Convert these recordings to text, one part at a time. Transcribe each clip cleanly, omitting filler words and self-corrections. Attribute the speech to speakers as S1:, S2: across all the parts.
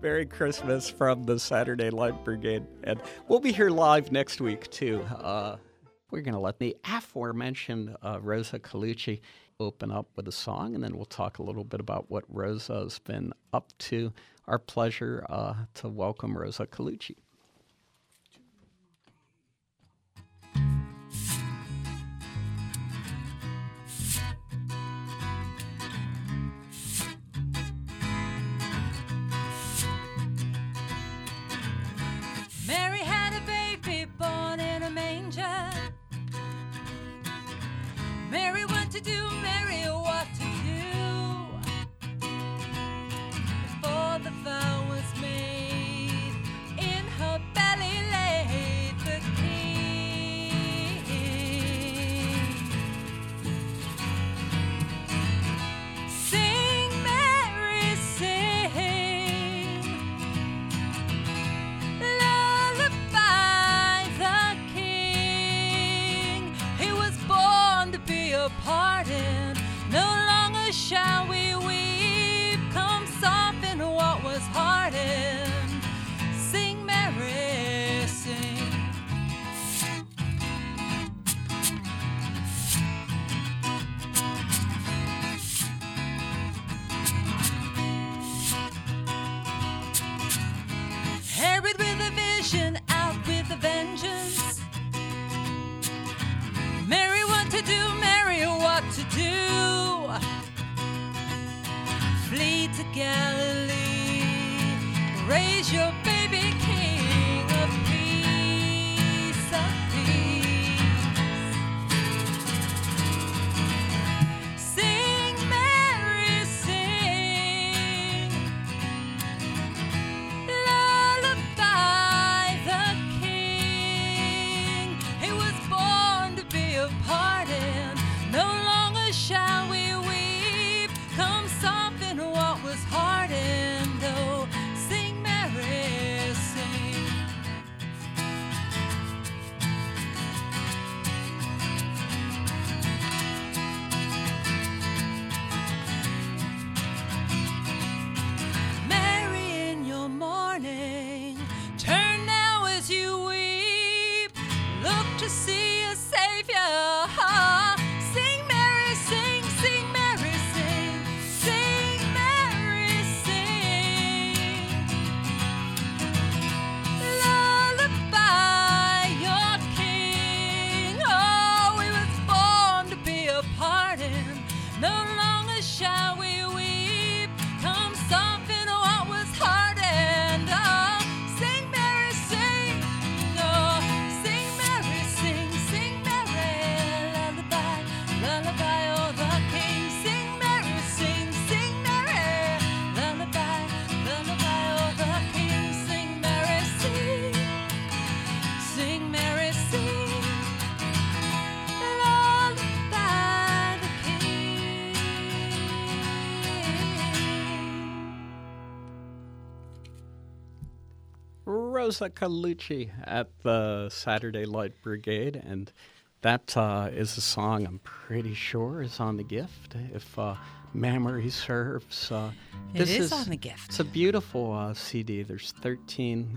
S1: Merry Christmas from the Saturday Light Brigade. And we'll be here live next week, too. We're going to let the aforementioned Rosa Colucci open up with a song, and then we'll talk a little bit about what Rosa has been up to. Our pleasure to welcome Rosa Colucci.
S2: Mary had a baby born in a manger. Mary what to do, Mary what to do. Before the vow was made, in her belly laid the king. Sing, Mary, sing, lullaby the king. He was born to be a pardon. No longer shall we weep. Come soften what was hardened. Sing, Mary, sing. Herod with a vision, out with a vengeance. Mary what to do, Mary what to do. Flee to Galilee, raise your baby king of peace, of peace. Sing, Mary, sing, lullaby the king. He was born to be a pardon. No longer shall we weep. Come soften what was hardened. Oh, sing, Mary, sing. Mary, in your mourning, turn now as you weep. Look to see a Savior. Sing, Mary, sing, sing, Mary, sing. Sing, Mary, sing. Lullaby your king. Oh, he was born to be a pardon. No longer shall we weep. Come soften what was hardened. Oh, sing, Mary, sing. Oh, sing, Mary, sing, sing, Mary. Lullaby, lullaby, oh, the king. Sing, Mary, sing, sing, Mary. Lullaby, lullaby, oh, the king. Sing, Mary, sing. Sing, Mary, sing. Lullaby, the king.
S1: Rosa Colucci at the Saturday Light Brigade, and that is a song I'm pretty sure is on the gift, if memory serves.
S2: It is on the gift.
S1: It's a beautiful CD. There's 13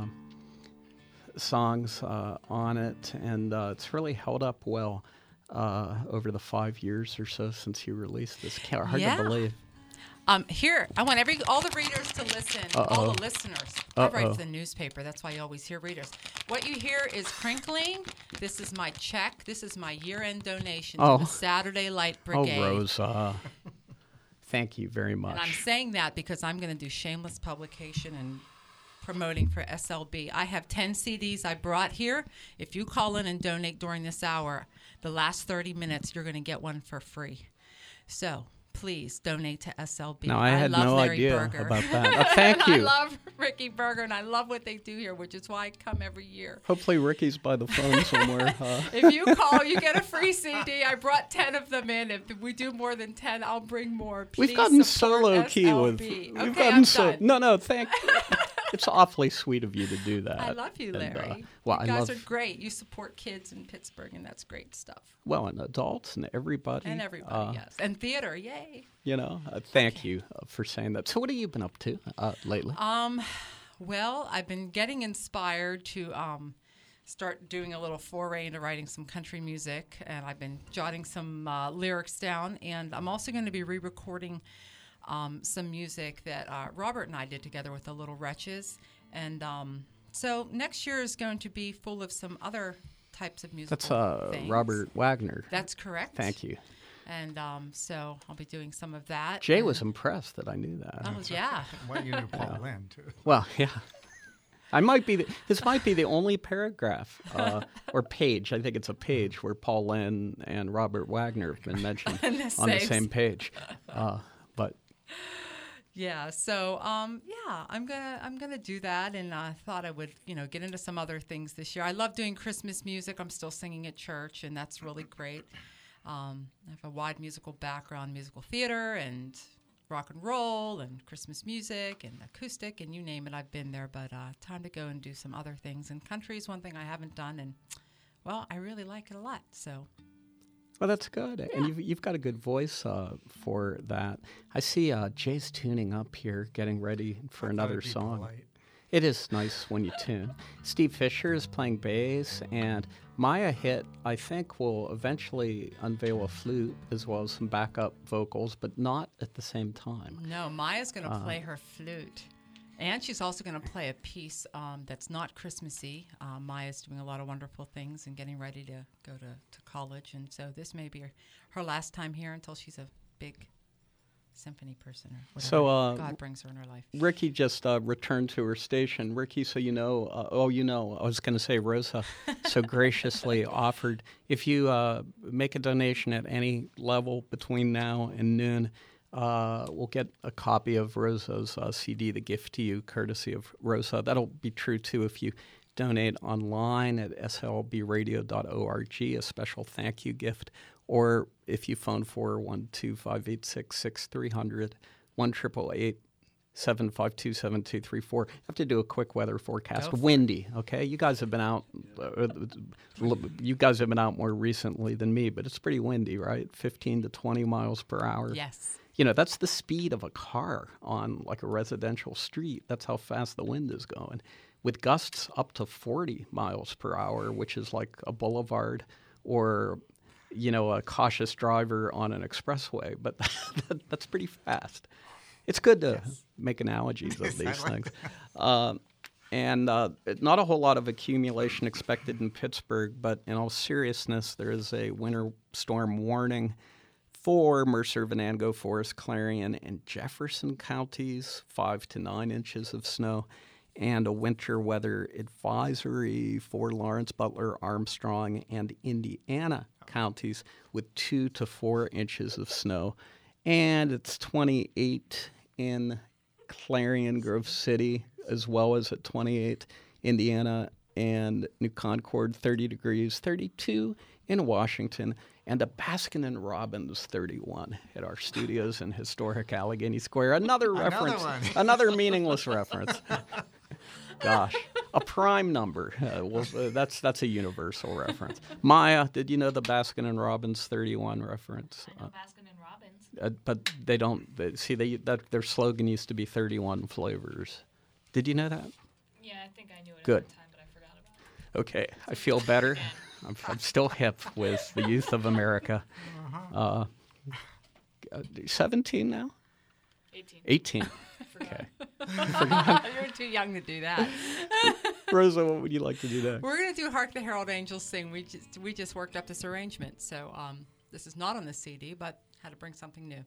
S1: songs on it, and it's really held up well over the 5 years or so since you released this. Hard
S2: Yeah.
S1: to believe.
S2: Here, I want all the readers to listen, all the listeners. I write for the newspaper. That's why you always hear readers. What you hear is crinkling. This is my check. This is my year-end donation to the Saturday Light Brigade.
S1: Oh, Rosa. Thank you very much.
S2: And I'm saying that because I'm going to do shameless publication and promoting for SLB. I have 10 CDs I brought here. If you call in and donate during this hour, the last 30 minutes, you're going to get one for free. So please donate to SLB.
S1: No, I had
S2: love
S1: no
S2: Larry
S1: idea
S2: Berger.
S1: about that. Thank you.
S2: I love Ricky Berger, and I love what they do here, which is why I come every year.
S1: Hopefully Ricky's by the phone somewhere.
S2: If you call, you get a free CD. I brought 10 of them in. If we do more than 10, I'll bring more. Please
S1: We've gotten
S2: support
S1: solo key with.
S2: SLB.
S1: We've
S2: Okay,
S1: gotten
S2: I'm
S1: so.
S2: done.
S1: No, thank you. It's awfully sweet of you to do that.
S2: I love you,
S1: And,
S2: Larry.
S1: well,
S2: you
S1: I
S2: guys
S1: love,
S2: are great. You support kids in Pittsburgh, and that's great stuff.
S1: well, and adults and everybody.
S2: And everybody, yes. And theater, yay.
S1: Thank you for saying that. So what have you been up to lately?
S2: Well, I've been getting inspired to start doing a little foray into writing some country music, and I've been jotting some lyrics down, and I'm also going to be re-recording some music that Robert and I did together with the Little Wretches, and so next year is going to be full of some other types of music.
S1: That's
S2: things.
S1: Robert Wagner.
S2: That's correct.
S1: Thank you.
S2: And so I'll be doing some of that.
S1: Jay was impressed that I knew that.
S2: Oh, yeah.
S3: Well, you knew Paul Lynn, too.
S1: Well, yeah. I might be. This might be the only paragraph or page. I think it's a page where Paul Lynn and Robert Wagner have been mentioned on the same page. But
S2: yeah, so I'm gonna do that, and I thought I would get into some other things this year. I love doing Christmas music. I'm still singing at church, and that's really great. I have a wide musical background, musical theater and rock and roll and Christmas music and acoustic and you name it, I've been there. But time to go and do some other things. And country is one thing I haven't done, and well, I really like it a lot. So.
S1: Well, that's good,
S2: Yeah.
S1: and you've got a good voice for that. I see Jay's tuning up here, getting ready for another song.
S3: Polite.
S1: It is nice when you tune. Steve Fisher is playing bass, and Maya Hitt, I think, will eventually unveil a flute as well as some backup vocals, but not at the same time.
S2: No, Maya's going to play her flute. And she's also going to play a piece that's not Christmassy. Maya's doing a lot of wonderful things and getting ready to go to college. And so this may be her last time here until she's a big symphony person or whatever
S1: So,
S2: God brings her in her life.
S1: Ricky just returned to her station. Ricky, so I was going to say Rosa so graciously offered, if you make a donation at any level between now and noon, we'll get a copy of Rosa's CD, The Gift to You, courtesy of Rosa. That'll be true, too, if you donate online at slbradio.org, a special thank you gift, or if you phone 412-586-6300, 1-888-752-7234. I have to do a quick weather forecast.
S2: Go for
S1: Windy, okay? You guys have been out. You guys have been out more recently than me, but it's pretty windy, right? 15 to 20 miles per hour.
S2: Yes.
S1: That's the speed of a car on like a residential street. That's how fast the wind is going. With gusts up to 40 miles per hour, which is like a boulevard or, a cautious driver on an expressway. But that's pretty fast. It's good to make analogies of these things. And not a whole lot of accumulation expected in Pittsburgh, but in all seriousness, there is a winter storm warning for Mercer, Venango, Forest, Clarion, and Jefferson counties, 5 to 9 inches of snow, and a winter weather advisory for Lawrence, Butler, Armstrong, and Indiana counties with 2 to 4 inches of snow. And it's 28 in Clarion, Grove City, as well as at 28, Indiana, and New Concord, 30 degrees, 32 in Washington, and a Baskin and Robbins 31 at our studios in historic Allegheny Square. Another reference, another meaningless reference. Gosh, a prime number. That's a universal reference. Maya, did you know the Baskin and Robbins 31 reference?
S4: I know Baskin and Robbins.
S1: But they don't. Their slogan used to be 31 flavors. Did you know that?
S4: Yeah, I think I knew it
S1: Good.
S4: at the time, but I forgot about it.
S1: Okay, I feel better. I'm still hip with the youth of America. 17 now?
S4: 18.
S1: 18.
S4: Forgot.
S1: Okay.
S2: You're too young to do that.
S1: Rosa, what would you like to do next?
S2: We're going to do Hark the Herald Angels Sing. We just worked up this arrangement. So this is not on the CD, but had to bring something new.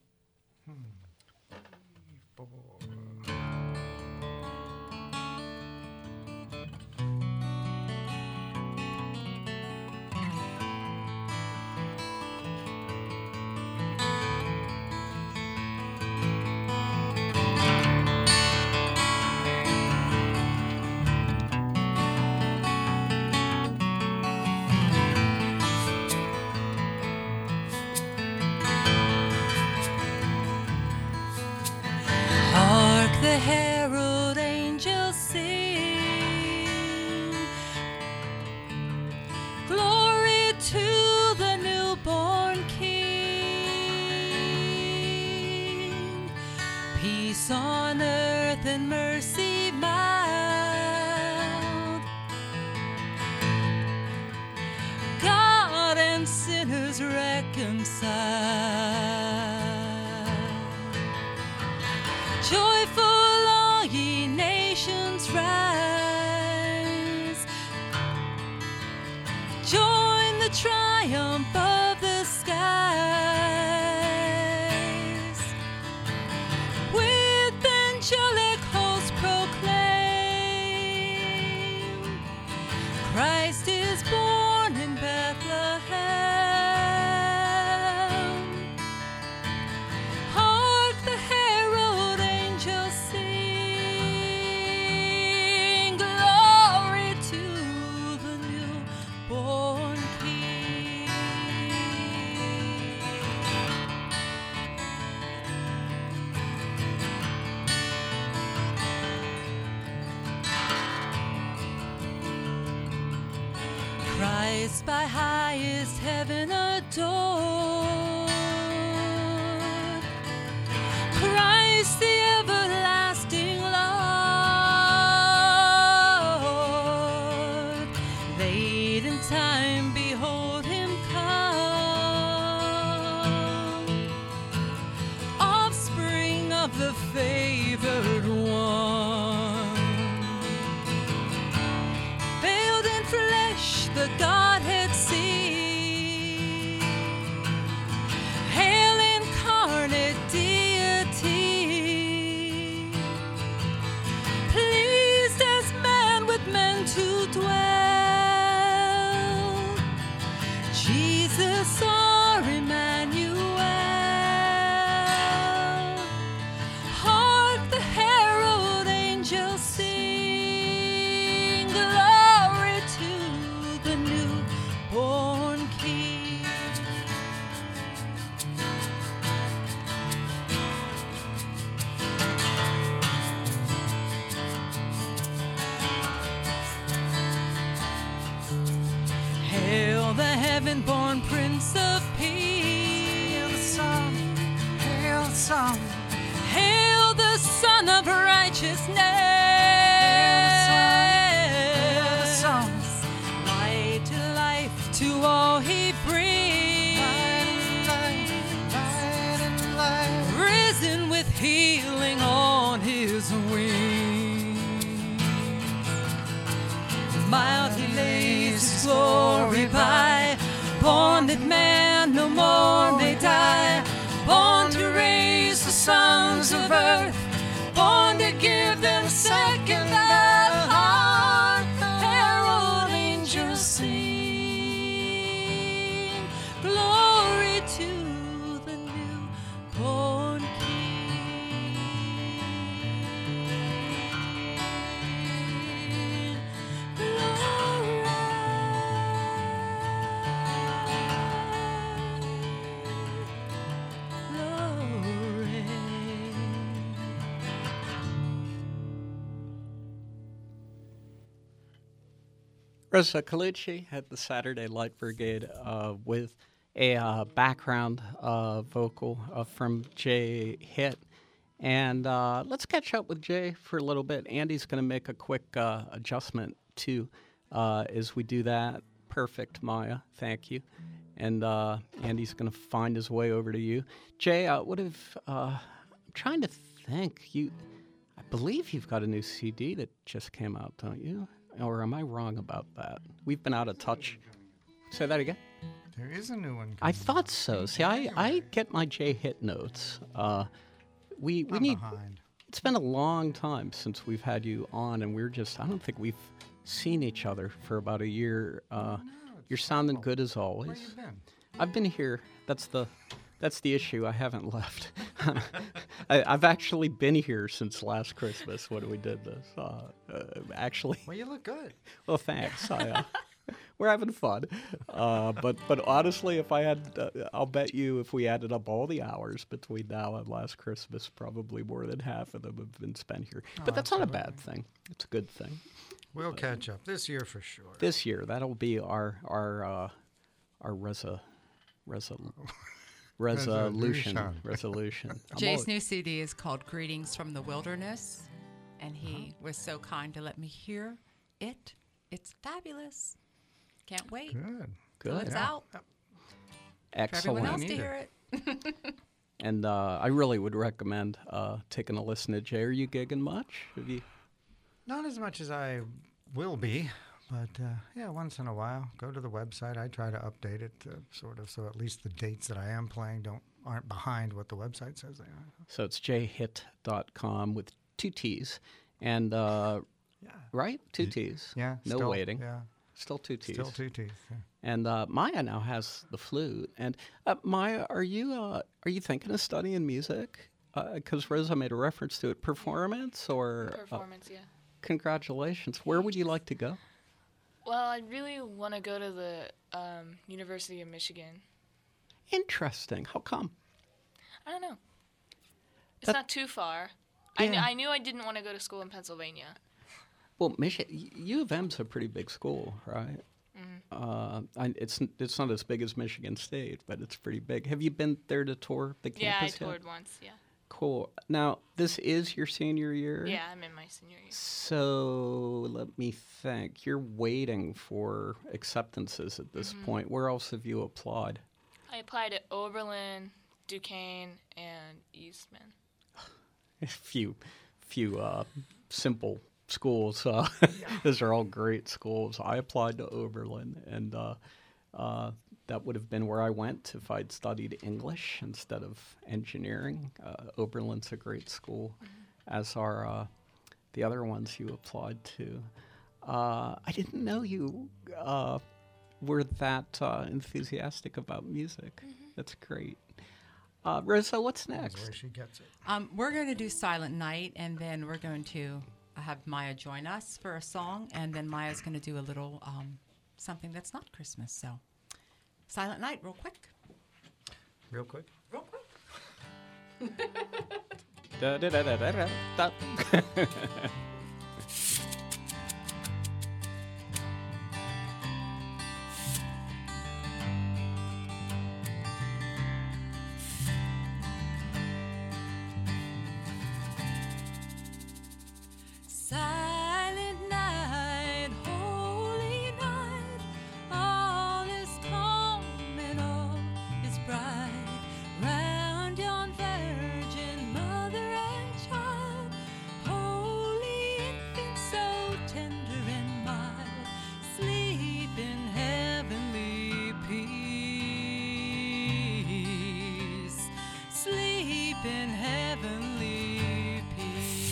S2: peace on earth and mercy mild. God and sinners reconciled. Joyful all ye nations rise. Join the triumph of the skies. With angelic hosts proclaim, Christ is born in Bethlehem. Hark the herald angels sing, glory to the newborn King. Christ by highest heaven adored, Christ the everlasting Lord. Late in time, behold him come, offspring of the favored one. Veiled in flesh, the Godhead see. Hail incarnate deity, pleased as man with men to dwell. Jesus our Emmanuel. Hark the herald angels sing, glory to the newborn King. Hail the heaven-born Prince of Peace. Hail the Son, hail the Son. Hail the Son of Righteousness. Hail the Son, light to life to all he brings. Light and life, risen with healing on his wings. Mild he lays his glory by, born that man no more may die, born to raise the sons of earth, born to give them second life. Hark the herald angels sing, glory to the newborn King.
S1: Rosa Colucci at the Saturday Light Brigade with a background vocal from Jay Hitt. And let's catch up with Jay for a little bit. Andy's going to make a quick adjustment, too, as we do that. Perfect, Maya. Thank you. And Andy's going to find his way over to you. Jay, I'm trying to think. I believe you've got a new CD that just came out, don't you? Or am I wrong about that? We've been out of touch. Say that again.
S3: There is a new one.
S1: I thought so. See, I get my Jay Hitt notes. We need.
S3: Behind.
S1: It's been a long time since we've had you on, and I don't think we've seen each other for about a year. You're sounding good as always.
S3: Where you been?
S1: I've been here. That's the issue. I haven't left. I've actually been here since last Christmas when we did this. Actually.
S3: Well, you look good.
S1: Well, thanks. We're having fun. But honestly, if I had, I'll bet you if we added up all the hours between now and last Christmas, probably more than half of them have been spent here. But that's not a bad thing. It's a good thing.
S3: We'll catch up this year for sure.
S1: This year, that'll be our Resolution. I'm
S5: Jay's
S1: all-
S5: new CD is called Greetings from the Wilderness, and he was so kind to let me hear it. It's fabulous. Can't wait
S3: Good.
S5: till
S1: Good.
S5: it's out for
S1: Excellent.
S5: everyone else to
S3: Need it.
S5: hear it.
S1: And I really would recommend taking a listen to Jay. Are you gigging much? Have you?
S3: Not as much as I will be, but yeah, once in a while, go to the website. I try to update it sort of so at least the dates that I am playing aren't behind what the website says they are.
S1: So it's jhit.com with 2 T's. And,
S3: Yeah.
S1: right? 2 T's.
S3: Yeah.
S1: No
S3: still,
S1: waiting.
S3: Yeah.
S1: Still 2 T's.
S3: Still 2 teeth. Yeah.
S1: And Maya now has the flute. And Maya, are you thinking of studying music? Because Rosa made a reference to it. Performance or
S4: Performance, yeah.
S1: congratulations. Where would you like to go?
S4: Well, I really want to go to the University of Michigan.
S1: Interesting. How come?
S4: I don't know. It's
S1: That-
S4: not too far.
S1: Yeah.
S4: I knew I didn't want to go to school in Pennsylvania.
S1: Well, U of M's a pretty big school, right? It's not as big as Michigan State, but it's pretty big. Have you been there to tour the
S4: Yeah, I
S1: campus yet?
S4: toured once, yeah.
S1: Cool. Now, this is your senior year?
S4: Yeah, I'm in my senior year.
S1: So let me think. You're waiting for acceptances at this point. Where else have you applied?
S4: I applied at Oberlin, Duquesne, and Eastman.
S1: A few simple schools. Those are all great schools. I applied to Oberlin, and that would have been where I went if I'd studied English instead of engineering. Oberlin's a great school, as are the other ones you applied to. I didn't know you were that enthusiastic about music. That's great. Rosa, what's
S3: That's
S1: next?
S3: where she gets it.
S5: We're going to do Silent Night, and then we're going to have Maya join us for a song, and then Maya's going to do a little something that's not Christmas. So, Silent Night, real quick.
S3: Real quick.
S5: Real quick.
S1: Da-da-da-da-da-da.
S2: Silent night, holy night, all is calm and all is bright. Round yon virgin mother and child, holy infant so tender and mild, sleep in heavenly peace, sleep in heavenly peace.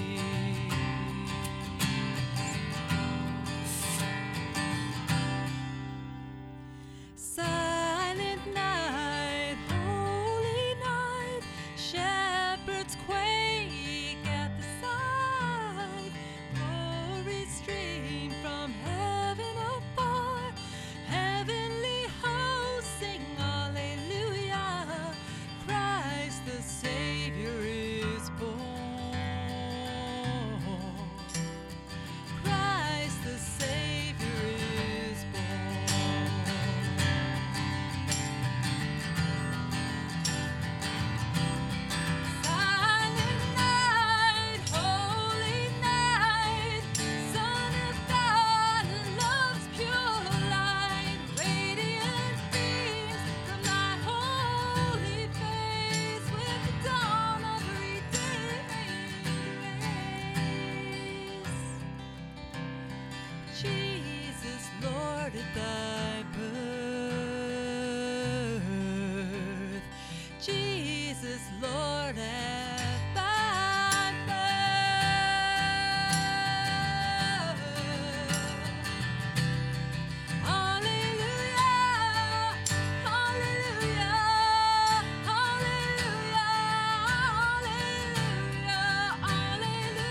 S2: Silent night, holy night, shepherds quake at the sight. Glory stream from heaven afar, heavenly hosts sing Alleluia. Christ the Savior is born. Christ the Savior is born. Silent night, holy night, Son of God, love's pure light, radiant beams from thy holy face with the dawn of redeeming grace. Jesus, Lord, at thy birth. Jesus, Lord, at thy birth. Hallelujah, hallelujah, hallelujah,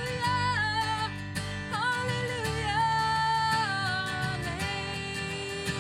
S2: hallelujah, hallelujah, hallelujah.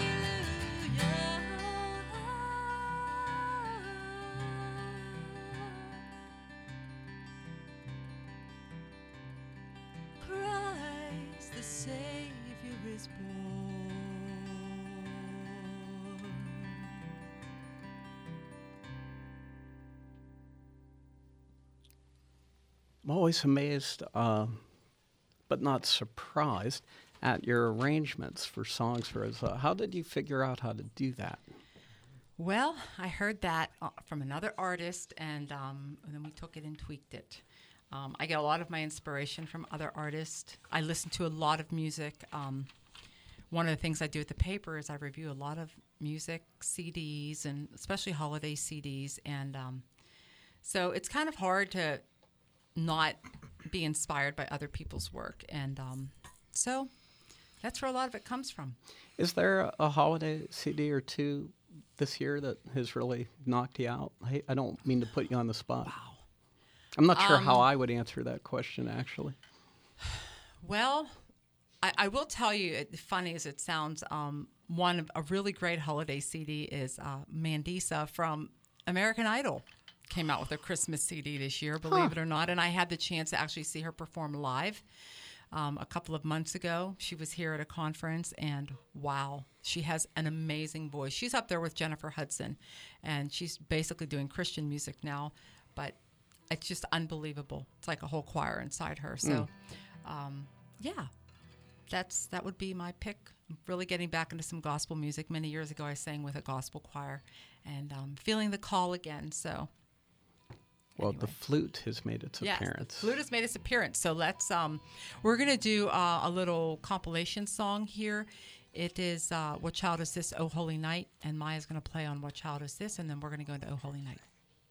S1: I'm always amazed, but not surprised, at your arrangements for songs, Rosa. How did you figure out how to do that?
S5: Well, I heard that from another artist, and then we took it and tweaked it. I get a lot of my inspiration from other artists. I listen to a lot of music. One of the things I do at the paper is I review a lot of music CDs, and especially holiday CDs. And so it's kind of hard to not be inspired by other people's work. And so that's where a lot of it comes from.
S1: Is there a holiday CD or two this year that has really knocked you out? I don't mean to put you on the spot.
S5: Wow.
S1: I'm not sure how I would answer that question, actually.
S5: Well, I will tell you, funny as it sounds, one of a really great holiday CD is Mandisa from American Idol. Came out with a Christmas CD this year, believe it or not, and I had the chance to actually see her perform live a couple of months ago. She was here at a conference, and wow, she has an amazing voice. She's up there with Jennifer Hudson, and she's basically doing Christian music now, but it's just unbelievable. It's like a whole choir inside her. So, yeah, that would be my pick. I'm really getting back into some gospel music. Many years ago, I sang with a gospel choir, and feeling the call again. So,
S1: well,
S5: anyway.
S1: the flute has made its
S5: Yes,
S1: appearance.
S5: the flute has made its appearance. So let's. We're gonna do a little compilation song here. It is "What Child Is This? Oh Holy Night," and Maya's gonna play on "What Child Is This," and then we're gonna go into "Oh Holy Night."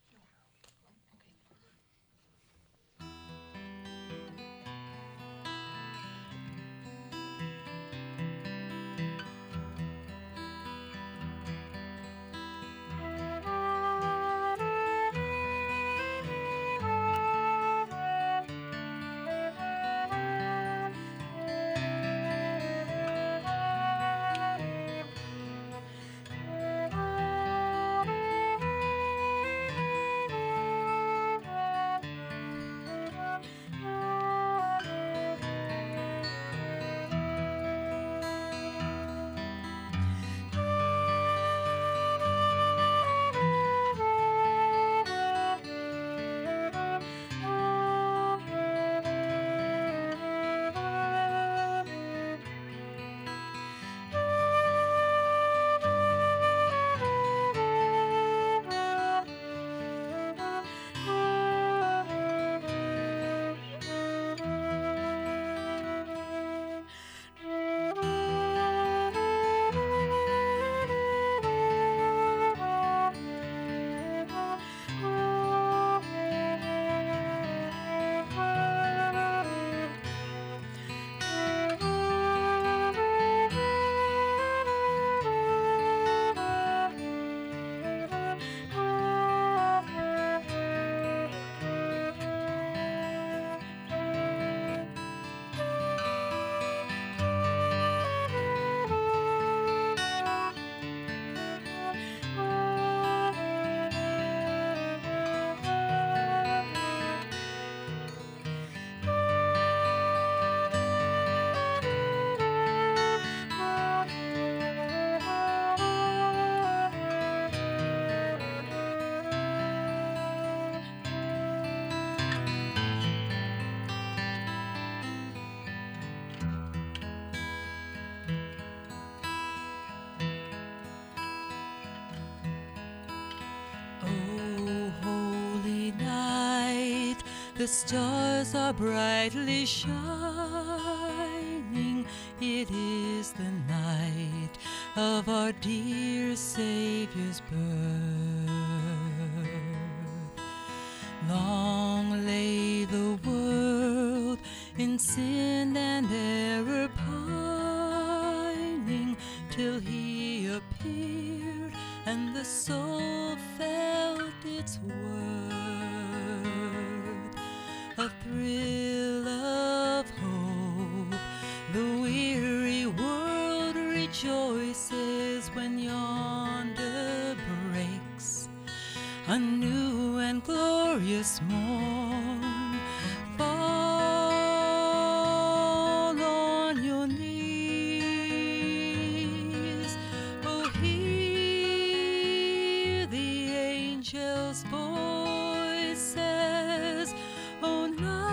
S5: The stars are brightly shining. It is the night of our dear Savior's birth. Long lay the world in sin and error pining, till he appeared and the soul felt its worth. A thrill of hope, the weary world rejoices when yonder breaks a new and glorious morn. Fall on your knees, oh, hear the angels' voices, oh, night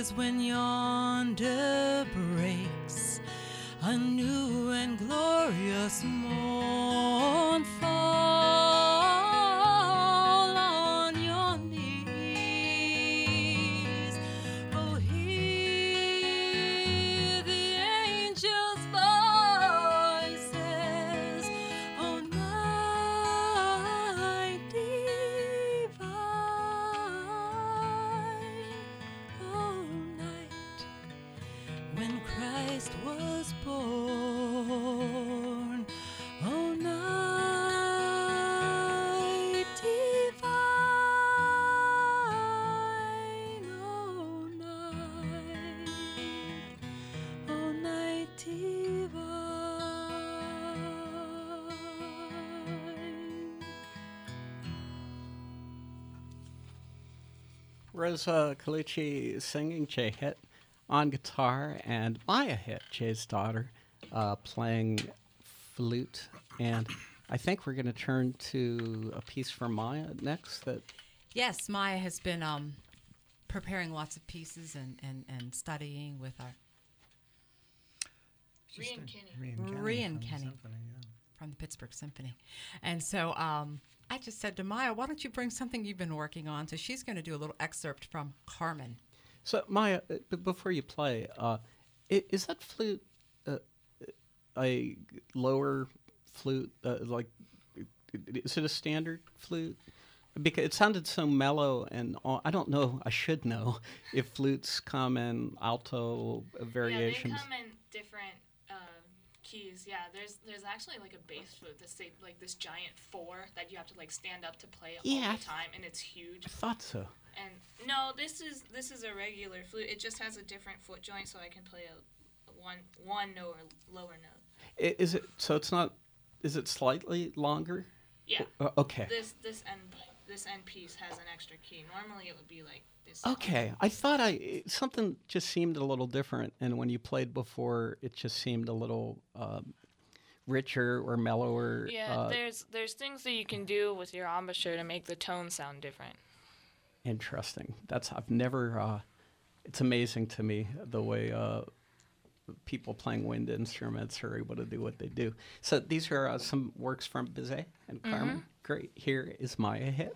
S2: is when yonder breaks a new and glorious morn. Fall on your knees. Oh, hear the angels' voices. Oh, night divine. Oh, night when Christ was born. Oh, night divine. Oh, night divine.
S1: Rosa Colucci singing, Jay Hitt on guitar, and Maya Hitt, Jay's daughter, playing flute. And I think we're going to turn to a piece from Maya next.
S5: Yes, Maya has been preparing lots of pieces and studying with our
S4: Rian Kenny.
S5: Rian
S3: from the
S5: Kenny.
S3: symphony, yeah.
S5: from the Pittsburgh Symphony. And so I just said to Maya, why don't you bring something you've been working on? So she's going to do a little excerpt from Carmen.
S1: So, Maya, before you play, is that flute a lower flute? Is it a standard flute? Because it sounded so mellow, and I don't know. I should know if flutes come in alto variations.
S4: Yeah, they come in different keys. Yeah, there's actually like a bass flute that's like this giant 4 that you have to like stand up to play all
S1: Yeah.
S4: the time, and it's huge.
S1: I thought so.
S4: And no, this is a regular flute. It just has a different foot joint, so I can play a one note or lower note.
S1: Is it so? It's not. Is it slightly longer?
S4: Yeah.
S1: Okay.
S4: This end piece has an extra key. Normally it would be like this.
S1: Okay, I thought something just seemed a little different, and when you played before, it just seemed a little richer or mellower.
S4: Yeah, there's things that you can do with your embouchure to make the tone sound different.
S1: Interesting. I've never. It's amazing to me the way people playing wind instruments are able to do what they do. So these are some works from Bizet and Carmen. Great. Here is Maya Hitt.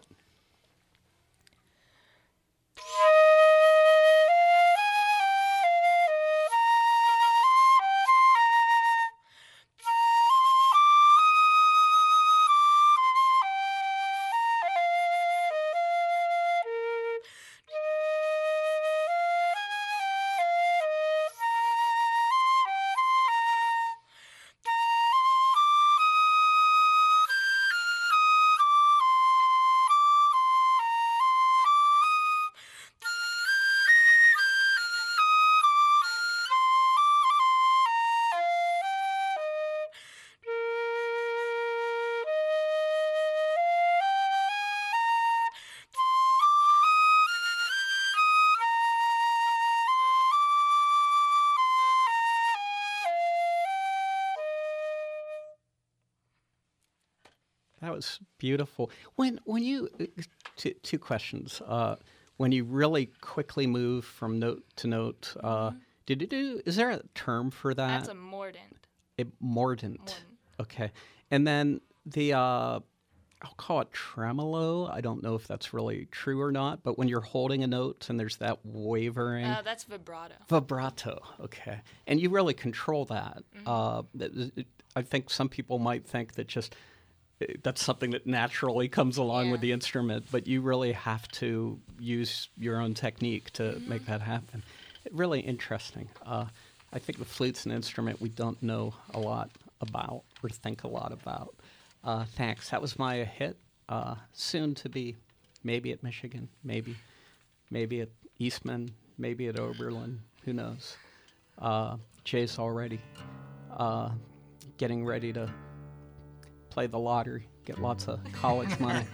S1: That was beautiful. When you two questions. When you really quickly move from note to note, is there a term for that?
S4: That's a mordant.
S1: A mordant. Okay. And then the I'll call it tremolo. I don't know if that's really true or not, but when you're holding a note and there's that wavering.
S4: That's vibrato.
S1: Vibrato. Okay. And you really control that. I think some people might think that just that's something that naturally comes along with the instrument, but you really have to use your own technique to make that happen. Really interesting. I think the flute's an instrument we don't know a lot about or think a lot about. Thanks. That was Maya Hitt. Soon to be maybe at Michigan, maybe at Eastman, maybe at Oberlin. Who knows? Jay's already getting ready to play the lottery, get lots of college money.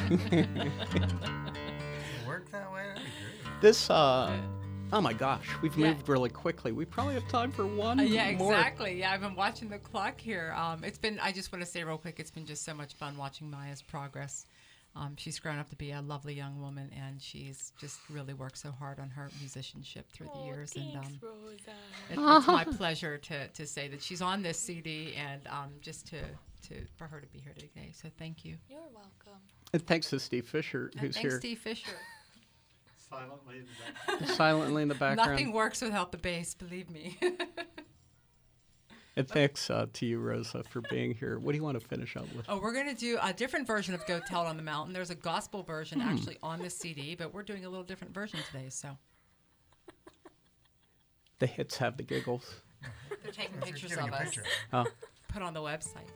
S3: Work that way? That'd be great.
S1: This, oh my gosh, we've moved really quickly. We probably have time for one
S5: Yeah,
S1: more.
S5: exactly. Yeah, I've been watching the clock here. It's been, I just want to say real quick, it's been just so much fun watching Maya's progress. She's grown up to be a lovely young woman, and she's just really worked so hard on her musicianship through the years.
S4: Thanks,
S5: And
S4: Rosa.
S5: it's my pleasure to say that she's on this CD, and just for her to be here today. So thank you.
S4: You're welcome.
S1: And thanks to Steve Fisher,
S5: And
S1: who's
S5: thanks,
S1: here
S5: Steve Fisher.
S1: silently in the background.
S5: Nothing works without the bass, believe me.
S1: And thanks to you, Rosa, for being here. What do you want to finish up with?
S5: Oh, we're going to do a different version of Go Tell It on the Mountain. There's a gospel version actually on this CD, but we're doing a little different version today. So
S1: The hits have the giggles.
S5: they're taking
S3: They're
S5: pictures
S3: giving
S5: of
S3: a
S5: us,
S3: picture.
S1: Oh.
S5: put on the website.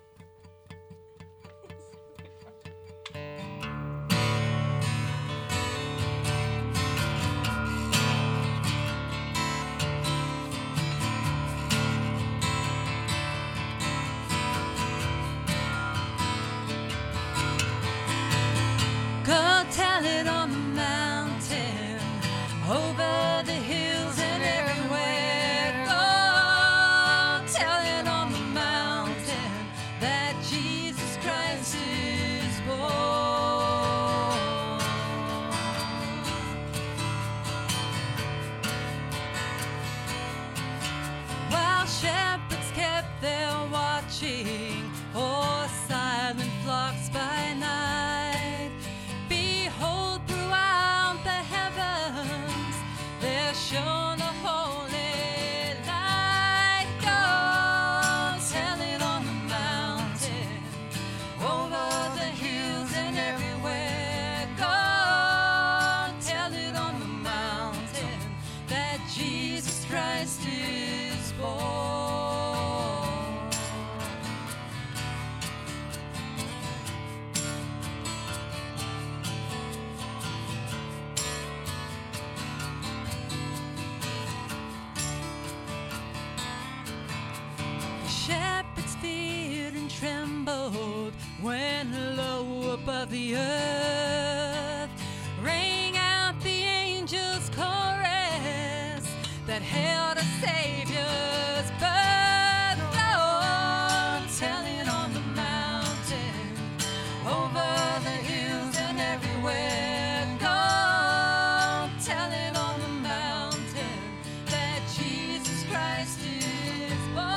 S2: Go tell it on the mountain, over the hills and everywhere. Go tell it on the mountain that Jesus Christ is born. While shepherds kept their watching, o'er silent flocks by night, behold, throughout the heavens there shone a holy light. Go tell it on the mountain, over the hills and everywhere. Go tell it on the mountain that Jesus Christ is born. The shepherds feared and trembled when low above the earth rang out the angels' chorus that hailed a Savior's birth. Lord, tell it on the mountain, over the hills and everywhere. Go tell it on the mountain that Jesus Christ is born.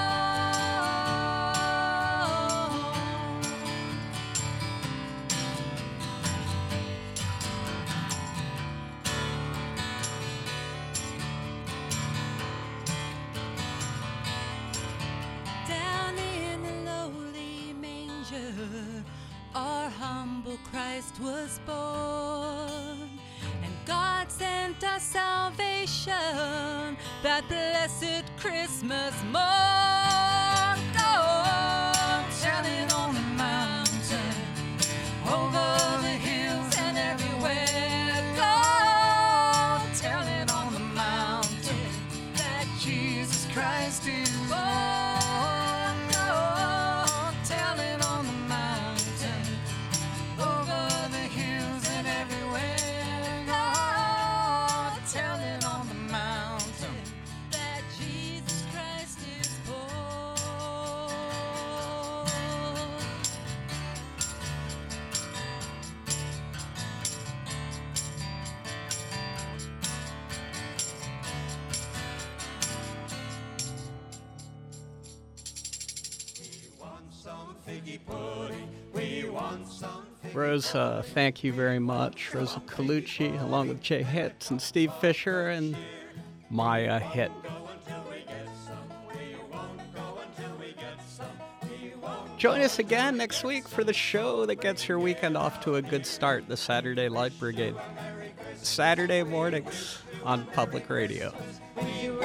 S2: Down in the lowly manger, our humble Christ was born. And God sent us salvation that blessed Christmas morn. Go tell it on the mountain, over the hills and everywhere. Go tell it on the mountain that Jesus Christ is born. Go tell it on the mountain, over the hills and everywhere. Go tell it on the mountain that Jesus Christ is born.
S1: Rosa, thank you very much. Rosa Colucci, along with Jay Hitz and Steve Fisher and Maya Hitt. Join us again next week for the show that gets your weekend off to a good start, the Saturday Light Brigade. Saturday mornings on Public Radio.
S2: We